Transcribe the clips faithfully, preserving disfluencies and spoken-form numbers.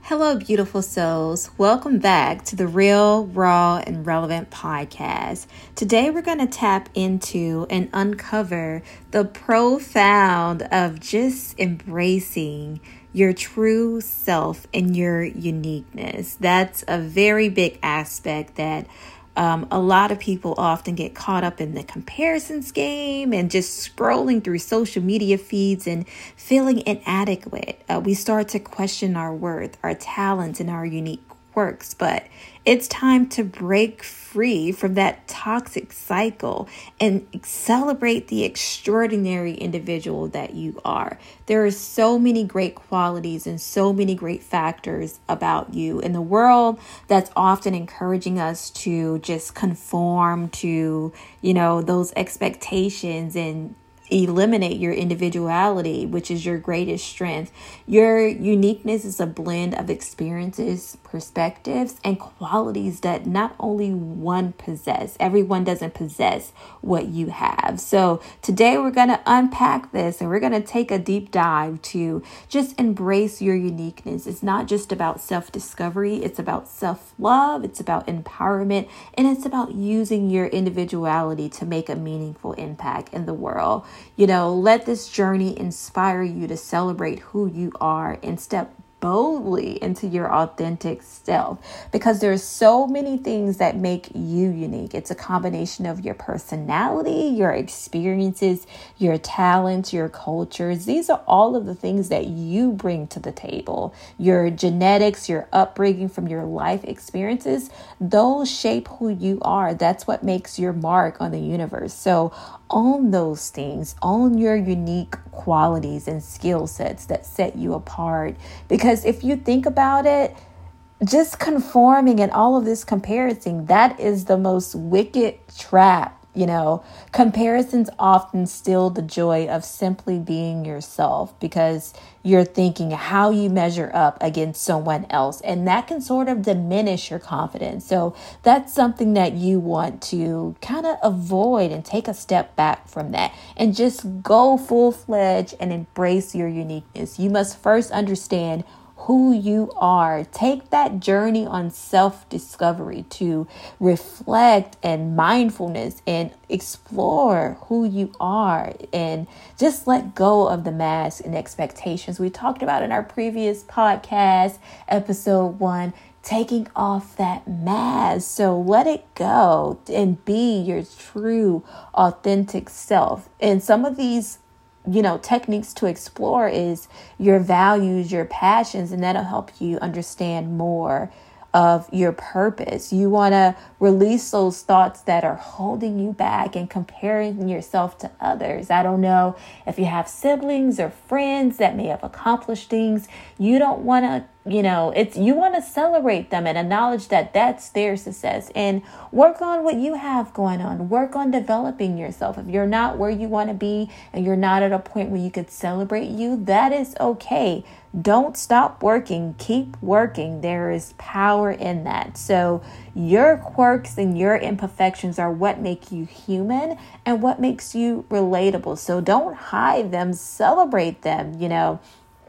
Hello, beautiful souls. Welcome back to the Real, Raw, and Relevant podcast. Today, we're going to tap into and uncover the profound of just embracing your true self and your uniqueness. That's a very big aspect that Um, a lot of people often get caught up in the comparisons game and just scrolling through social media feeds and feeling inadequate. Uh, we start to question our worth, our talents, and our unique quirks. But it's time to break free from that toxic cycle and celebrate the extraordinary individual that you are. There are so many great qualities and so many great factors about you in the world that's often encouraging us to just conform to, you know, those expectations and eliminate your individuality, which is your greatest strength. Your uniqueness is a blend of experiences, perspectives, and qualities that not only one possess. Everyone doesn't possess what you have. So today we're going to unpack this and we're going to take a deep dive to just embrace your uniqueness. It's not just about self-discovery. It's about self-love. It's about empowerment. And it's about using your individuality to make a meaningful impact in the world. You know, let this journey inspire you to celebrate who you are and step boldly into your authentic self, because there's so many things that make you unique. It's a combination of your personality, your experiences, your talents, your cultures. These are all of the things that you bring to the table. Your genetics, your upbringing from your life experiences, those shape who you are. That's what makes your mark on the universe. So own those things, own your unique qualities and skill sets that set you apart. Because if you think about it, just conforming and all of this comparison, that is the most wicked trap. You know, comparisons often steal the joy of simply being yourself because you're thinking how you measure up against someone else. And that can sort of diminish your confidence. So that's something that you want to kind of avoid and take a step back from that and just go full fledged and embrace your uniqueness. You must first understand who you are. Take that journey on self-discovery to reflect and mindfulness and explore who you are and just let go of the mask and expectations we talked about in our previous podcast, episode one, taking off that mask. So let it go and be your true, authentic self. And some of these you know, techniques to explore is your values, your passions, and that'll help you understand more of your purpose. You want to release those thoughts that are holding you back and comparing yourself to others. I don't know if you have siblings or friends that may have accomplished things. You don't want to, you know, it's you want to celebrate them and acknowledge that that's their success and work on what you have going on. Work on developing yourself. If you're not where you want to be and you're not at a point where you could celebrate you, that is okay. Don't stop working. Keep working. There is power in that. So your quirks and your imperfections are what make you human and what makes you relatable. So don't hide them. Celebrate them. You know,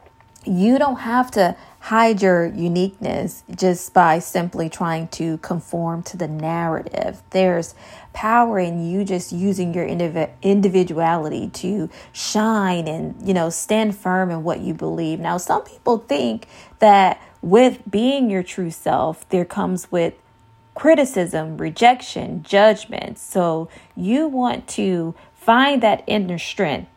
you don't have to hide your uniqueness just by simply trying to conform to the narrative. There's power in you just using your indiv- individuality to shine and, you know, stand firm in what you believe. Now, some people think that with being your true self, there comes with criticism, rejection, judgment. So you want to find that inner strength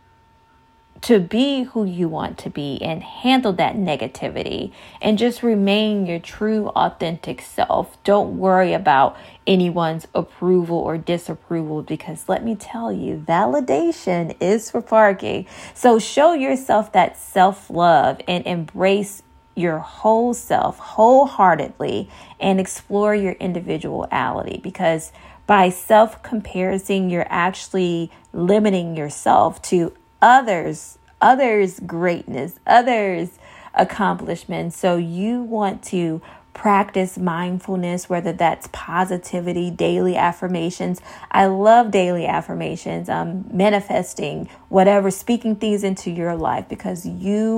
to be who you want to be and handle that negativity and just remain your true authentic self. Don't worry about anyone's approval or disapproval, because let me tell you, validation is for parking. So show yourself that self-love and embrace your whole self wholeheartedly and explore your individuality, because by self-comparison, you're actually limiting yourself to others, others' greatness, others' accomplishments. So you want to practice mindfulness, whether that's positivity, daily affirmations. I love daily affirmations, um, manifesting, whatever, speaking things into your life, because you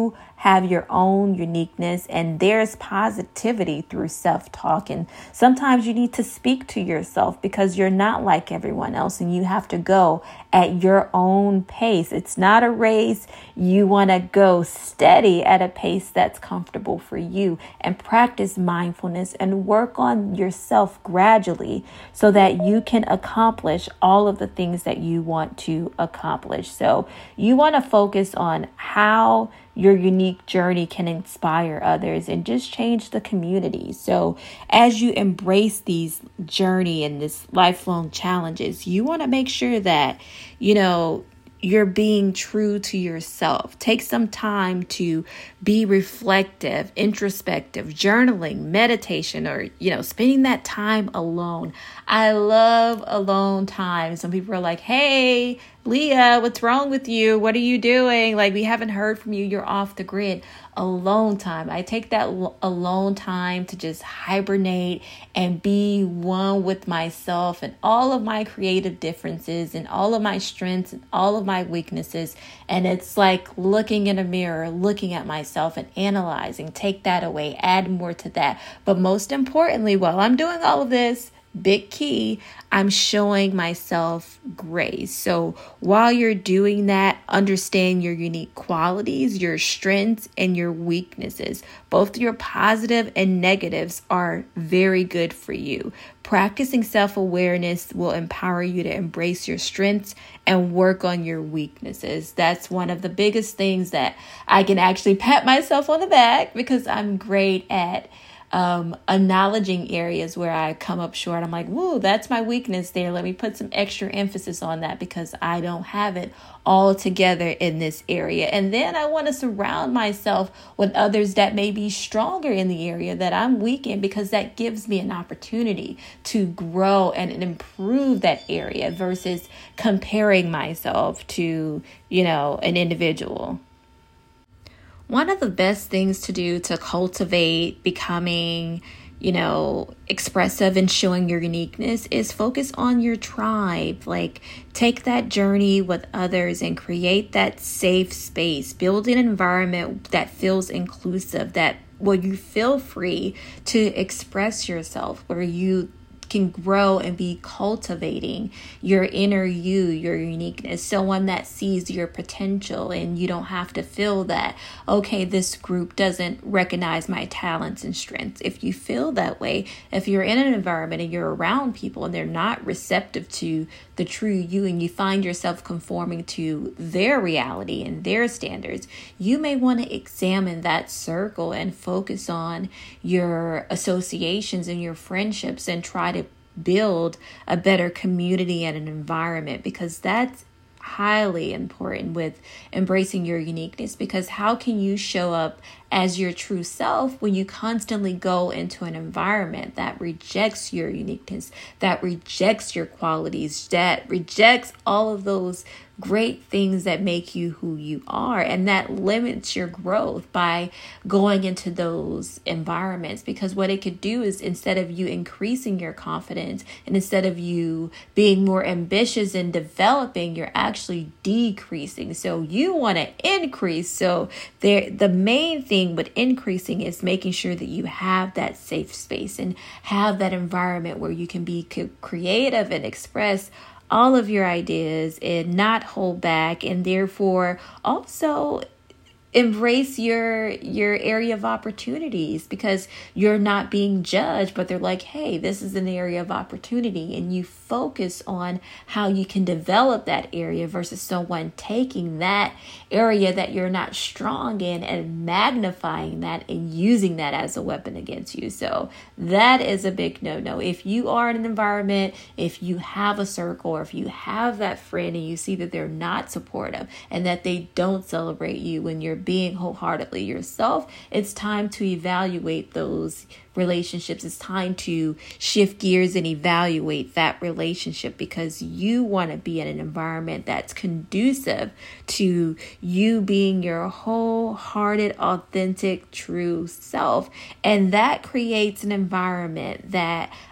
have your own uniqueness, and there's positivity through self-talk. And sometimes you need to speak to yourself because you're not like everyone else and you have to go at your own pace. It's not a race. You want to go steady at a pace that's comfortable for you, and practice mindfulness and work on yourself gradually so that you can accomplish all of the things that you want to accomplish. So you want to focus on how your unique journey can inspire others and just change the community. So as you embrace these journey and this lifelong challenges, you want to make sure that, you know, you're being true to yourself. Take some time to be reflective, introspective, journaling, meditation, or, you know, spending that time alone. I love alone time. Some people are like, hey, Leah, what's wrong with you? What are you doing? Like, we haven't heard from you. You're off the grid. Alone time. I take that l- alone time to just hibernate and be one with myself and all of my creative differences and all of my strengths and all of my weaknesses. And it's like looking in a mirror, looking at myself and analyzing. Take that away, add more to that. But most importantly, while I'm doing all of this, big key, I'm showing myself grace. So while you're doing that, understand your unique qualities, your strengths, and your weaknesses. Both your positive and negatives are very good for you. Practicing self-awareness will empower you to embrace your strengths and work on your weaknesses. That's one of the biggest things that I can actually pat myself on the back because I'm great at Um, acknowledging areas where I come up short. I'm like, whoa, that's my weakness there. Let me put some extra emphasis on that because I don't have it all together in this area. And then I want to surround myself with others that may be stronger in the area that I'm weak in, because that gives me an opportunity to grow and improve that area versus comparing myself to, you know, an individual. One of the best things to do to cultivate becoming, you know, expressive and showing your uniqueness is focus on your tribe. Like, take that journey with others and create that safe space. Build an environment that feels inclusive, that where you feel free to express yourself, where you can grow and be cultivating your inner you, your uniqueness, someone that sees your potential, and you don't have to feel that, okay, this group doesn't recognize my talents and strengths. If you feel that way, if you're in an environment and you're around people and they're not receptive to the true you, and you find yourself conforming to their reality and their standards, you may want to examine that circle and focus on your associations and your friendships and try to build a better community and an environment, because that's highly important with embracing your uniqueness. Because how can you show up as your true self when you constantly go into an environment that rejects your uniqueness, that rejects your qualities, that rejects all of those great things that make you who you are, and that limits your growth by going into those environments? Because what it could do is, instead of you increasing your confidence and instead of you being more ambitious and developing, you're actually decreasing. So you want to increase. So there, the main thing with increasing is making sure that you have that safe space and have that environment where you can be creative and express all of your ideas and not hold back, and therefore also embrace your your area of opportunities, because you're not being judged, but they're like, hey, this is an area of opportunity, and you focus on how you can develop that area versus someone taking that area that you're not strong in and magnifying that and using that as a weapon against you. So that is a big no-no. If you are in an environment, if you have a circle, or if you have that friend and you see that they're not supportive and that they don't celebrate you when you're being wholeheartedly yourself, it's time to evaluate those relationships. It's time to shift gears and evaluate that relationship, because you want to be in an environment that's conducive to you being your wholehearted, authentic, true self. And that creates an environment that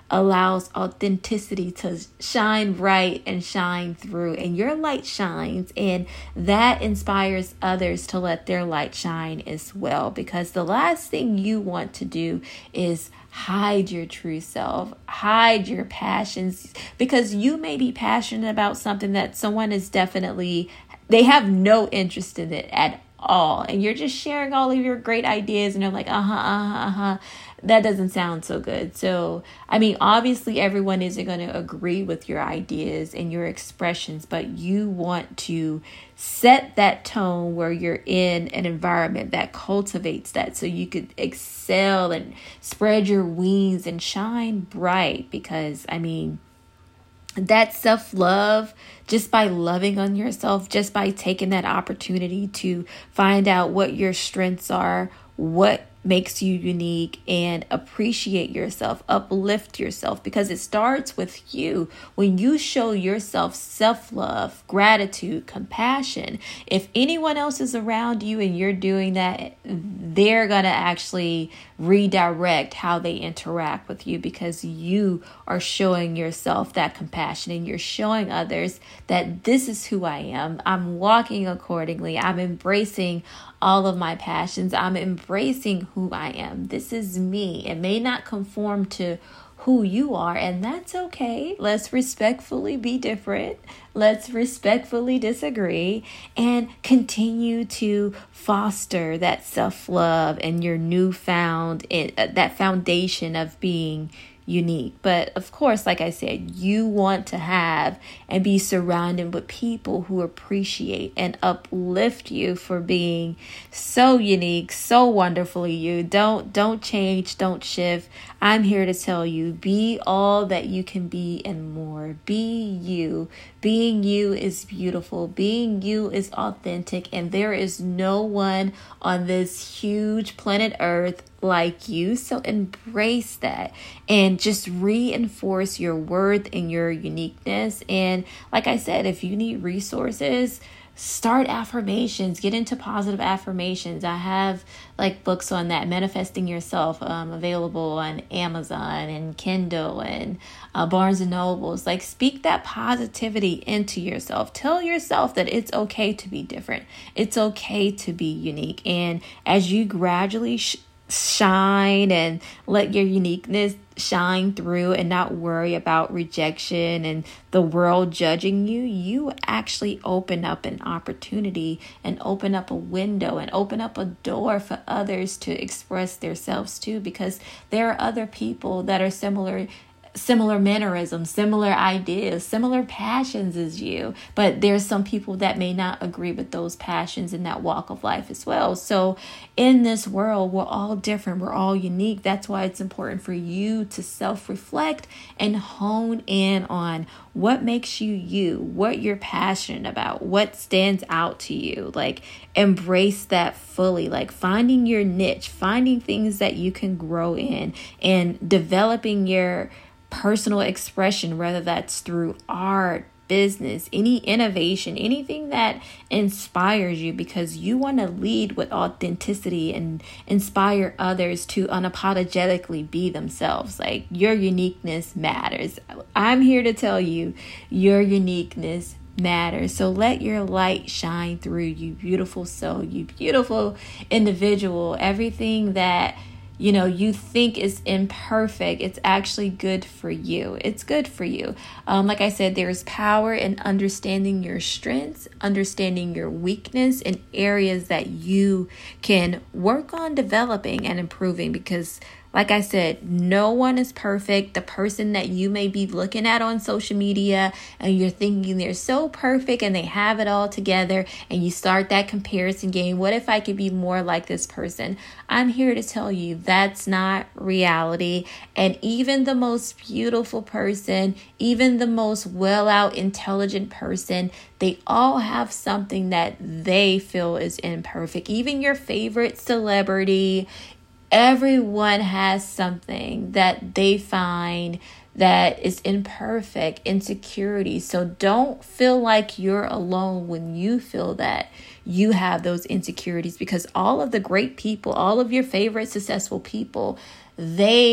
allows authenticity to shine bright and shine through, and your light shines, and that inspires others to let their light shine as well, because the last thing you want to do is hide your true self, hide your passions, because you may be passionate about something that someone is definitely, they have no interest in it at all, and you're just sharing all of your great ideas, and they're like, uh-huh, uh-huh, uh-huh. That doesn't sound so good. So, I mean, obviously everyone isn't going to agree with your ideas and your expressions, but you want to set that tone where you're in an environment that cultivates that, so you could excel and spread your wings and shine bright. Because, I mean, that self-love, just by loving on yourself, just by taking that opportunity to find out what your strengths are, what makes you unique, and appreciate yourself, uplift yourself, because it starts with you. When you show yourself self-love, gratitude, compassion, if anyone else is around you and you're doing that, they're going to actually redirect how they interact with you, because you are showing yourself that compassion, and you're showing others that this is who I am. I'm walking accordingly. I'm embracing all of my passions. I'm embracing who I am. This is me. It may not conform to who you are, and that's okay. Let's respectfully be different. Let's respectfully disagree, and continue to foster that self-love and your newfound, that foundation of being unique. But of course, like I said, you want to have and be surrounded with people who appreciate and uplift you for being so unique, so wonderfully you. Don't don't change, don't shift. I'm here to tell you, be all that you can be and more. Be you. Being you is beautiful. Being you is authentic, and there is no one on this huge planet Earth like you. So embrace that and just reinforce your worth and your uniqueness. And like I said, if you need resources, start affirmations, get into positive affirmations. I have like books on that, Manifesting Yourself, um, available on Amazon and Kindle and uh, Barnes and Nobles. Like, speak that positivity into yourself. Tell yourself that it's okay to be different. It's okay to be unique. And as you gradually sh- shine and let your uniqueness shine through and not worry about rejection and the world judging you, you actually open up an opportunity and open up a window and open up a door for others to express themselves too, because there are other people that are similar similar mannerisms, similar ideas, similar passions as you, but there's some people that may not agree with those passions in that walk of life as well. So in this world, we're all different, we're all unique. That's why it's important for you to self-reflect and hone in on what makes you you, what you're passionate about, what stands out to you. Like, embrace that fully, like finding your niche, finding things that you can grow in, and developing your personal expression, whether that's through art, business, any innovation, anything that inspires you, because you want to lead with authenticity and inspire others to unapologetically be themselves. Like, your uniqueness matters. I'm here to tell you, your uniqueness matters. So let your light shine through, you beautiful soul, you beautiful individual. Everything that you know, you think is imperfect, it's actually good for you. It's good for you. Um, like I said, there's power in understanding your strengths, understanding your weakness, and areas that you can work on developing and improving, because like I said, no one is perfect. The person that you may be looking at on social media and you're thinking they're so perfect and they have it all together, and you start that comparison game. What if I could be more like this person? I'm here to tell you that's not reality. And even the most beautiful person, even the most well out intelligent person, they all have something that they feel is imperfect. Even your favorite celebrity, everyone has something that they find that is imperfect, insecurity. So don't feel like you're alone when you feel that you have those insecurities, because all of the great people, all of your favorite successful people, they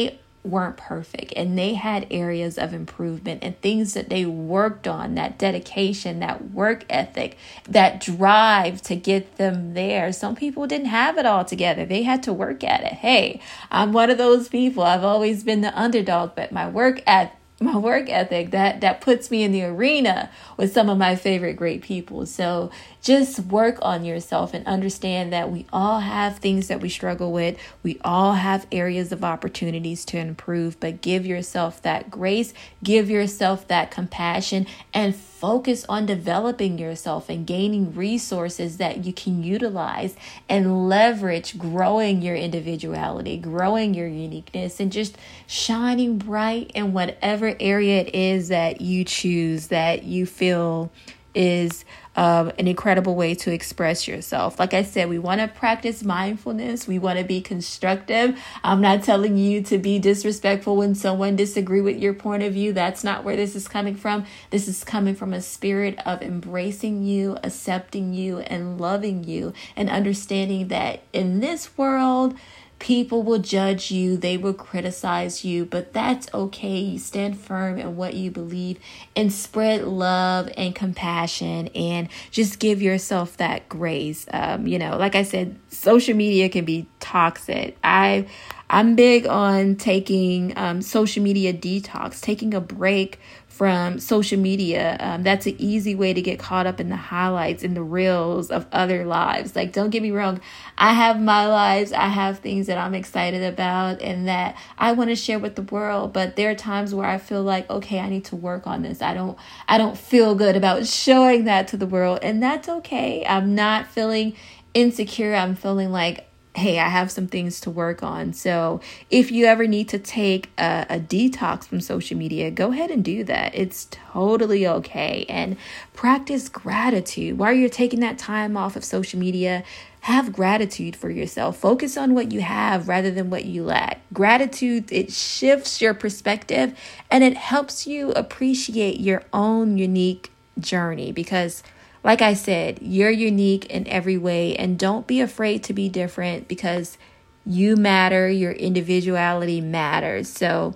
weren't perfect, and they had areas of improvement and things that they worked on, that dedication, that work ethic, that drive to get them there. Some people didn't have it all together. They had to work at it. Hey, I'm one of those people. I've always been the underdog, but my work at my work ethic, that that puts me in the arena with some of my favorite great people. So just work on yourself and understand that we all have things that we struggle with. We all have areas of opportunities to improve, but give yourself that grace, give yourself that compassion, and focus on developing yourself and gaining resources that you can utilize and leverage, growing your individuality, growing your uniqueness, and just shining bright in whatever area it is that you choose, that you feel is um, an incredible way to express yourself. Like I said, we want to practice mindfulness. We want to be constructive. I'm not telling you to be disrespectful when someone disagrees with your point of view. That's not where this is coming from. This is coming from a spirit of embracing you, accepting you, and loving you, and understanding that in this world, people will judge you, they will criticize you, but that's okay. You stand firm in what you believe and spread love and compassion and just give yourself that grace. Um, you know, like I said, social media can be toxic. I, I'm big on taking um, social media detox, taking a break from social media. Um, that's an easy way to get caught up in the highlights and the reels of other lives. Like, don't get me wrong. I have my lives. I have things that I'm excited about and that I want to share with the world. But there are times where I feel like, okay, I need to work on this. I don't, I don't feel good about showing that to the world. And that's okay. I'm not feeling insecure. I'm feeling like, hey, I have some things to work on. So if you ever need to take a, a detox from social media, go ahead and do that. It's totally okay. And practice gratitude. While you're taking that time off of social media, have gratitude for yourself. Focus on what you have rather than what you lack. Gratitude, it shifts your perspective and it helps you appreciate your own unique journey, because like I said, you're unique in every way, and don't be afraid to be different, because you matter. Your individuality matters. So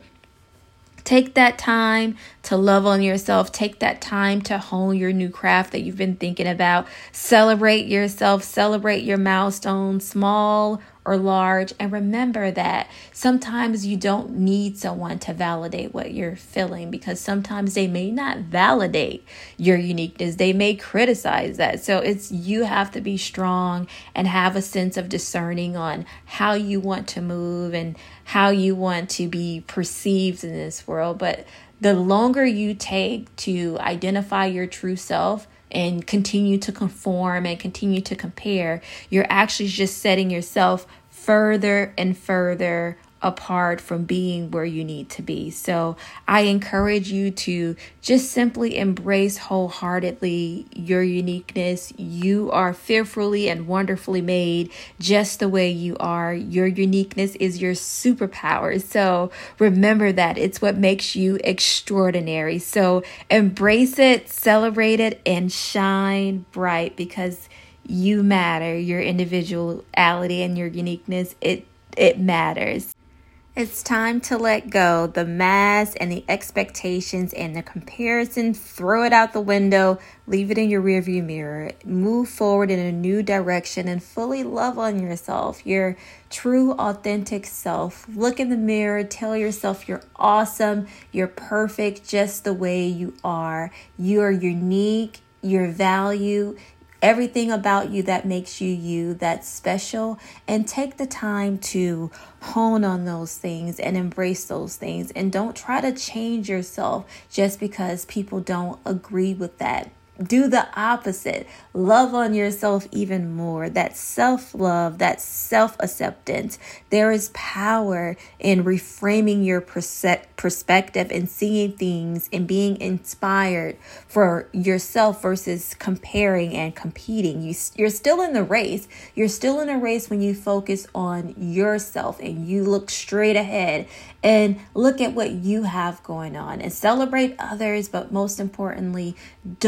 take that time to love on yourself. Take that time to hone your new craft that you've been thinking about. Celebrate yourself. Celebrate your milestones, small or large. And remember that sometimes you don't need someone to validate what you're feeling, because sometimes they may not validate your uniqueness. They may criticize that. So it's, you have to be strong and have a sense of discerning on how you want to move and how you want to be perceived in this world. But the longer you take to identify your true self and continue to conform and continue to compare, you're actually just setting yourself further and further apart from being where you need to be. So I encourage you to just simply embrace wholeheartedly your uniqueness. You are fearfully and wonderfully made just the way you are. Your uniqueness is your superpower. So remember that. It's what makes you extraordinary. So embrace it, celebrate it, and shine bright, because you matter. Your individuality and your uniqueness, it it matters. It's time to let go the mask and the expectations and the comparison. Throw it out the window. Leave it in your rearview mirror. Move forward in a new direction and fully love on yourself, your true, authentic self. Look in the mirror. Tell yourself you're awesome. You're perfect just the way you are. You are unique. Your value. Everything about you that makes you you, that's special. And take the time to hone on those things and embrace those things. And don't try to change yourself just because people don't agree with that. Do the opposite. Love on yourself even more. That self-love, that self-acceptance. There is power in reframing your perse- perspective and seeing things and being inspired for yourself versus comparing and competing. You, you're still in the race. You're still in a race when you focus on yourself and you look straight ahead and look at what you have going on and celebrate others. But most importantly, don't get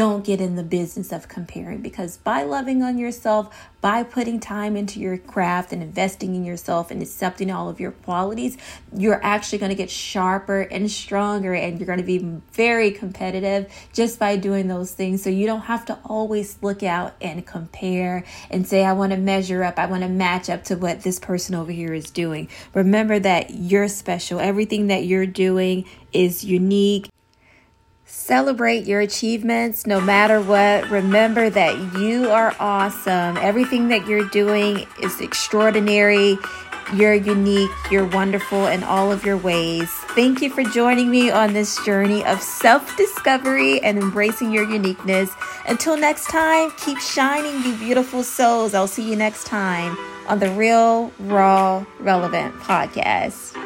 in the business of comparing, because by loving on yourself, by putting time into your craft and investing in yourself and accepting all of your qualities, you're actually going to get sharper and stronger, and you're going to be very competitive just by doing those things. So you don't have to always look out and compare and say, I want to measure up, I want to match up to what this person over here is doing. Remember that you're special. Everything that you're doing is unique. Celebrate your achievements no matter what. Remember that you are awesome. Everything that you're doing is extraordinary. You're unique. You're wonderful in all of your ways. Thank you for joining me on this journey of self-discovery and embracing your uniqueness. Until next time, keep shining, you beautiful souls. I'll see you next time on the Real, Raw, Relevant podcast.